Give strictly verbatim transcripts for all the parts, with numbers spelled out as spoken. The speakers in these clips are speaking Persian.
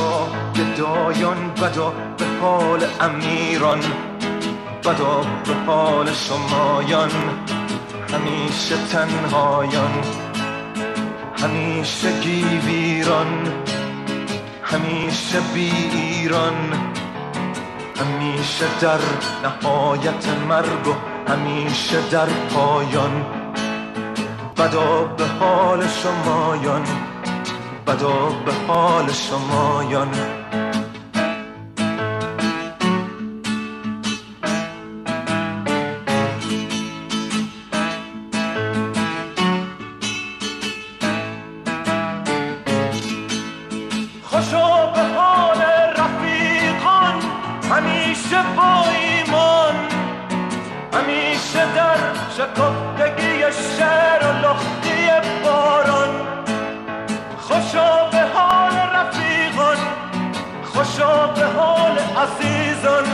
شاه گدایان، بدا به حال امیران، بدا به حال شمایان، همیشه تنهایان، همیشه گیویران، همیشه بی ایران، همیشه در نهایت مرگ و همیشه در پایان. بدا به حال شمایان، بدا به حال شمایان. خوشا به حال رفیقان، همیشه با ایمان، همیشه در شکفتگی شعر و لختی باران. خوشا به حال رفیقان، خوشا به حال عزیزان.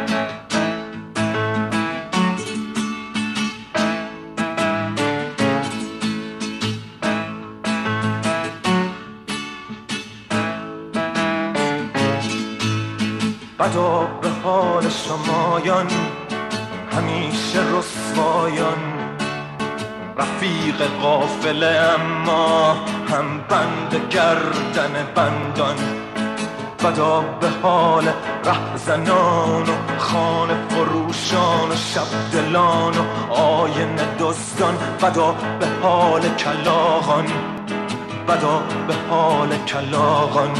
بدا به حال شمایان، همیشه رسوایان، رفیق قافله اما هم بند گردن بندان. بدا به حال رهزنان و خانه فروشان و شب دلان و آینه دزدان. بدا به حال کلاغان، بدا به حال کلاغان.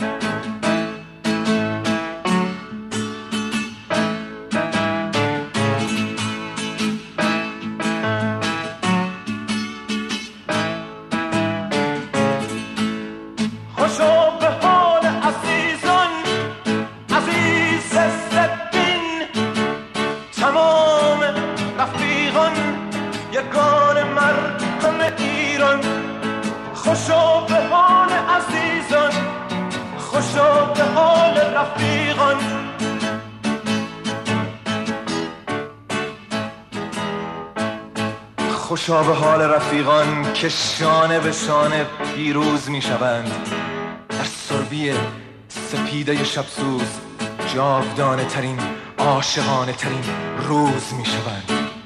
خوشا به حال عزیزان، عزیز زدین، تمام رفیقان، یگان مردم ایران. خوشا به حال عزیزان، خوشا به حال رفیقان. خوشا به حال رفیقان که شانه به شانه پیروز می شوند، در سربی سپیده شبسوز جاودانه ترین عاشقانه ترین روز می شوند.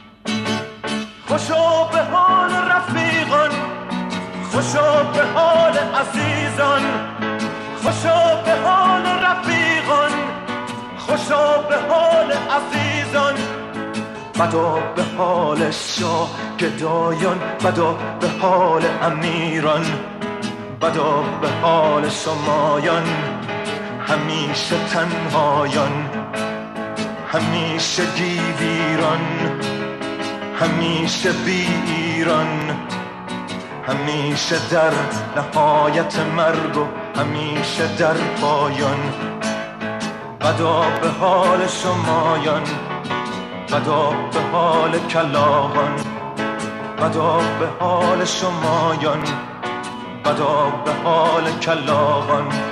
خوشا به حال رفیقان، خوشا به حال عزیزان، خوشا به حال رفیقان، خوشا به حال عزیزان. بدا به حال شاه گدایان، بدا به حال امیران، بدا به حال شمایان، همیشه تنهایان، همیشه گیویران، همیشه بی ایران، همیشه در نهایت مرگ و همیشه در پایان. بدا به حال شمایان، بدا به حال کلاغان، بدا به حال شمایان، بدا به حال کلاغان.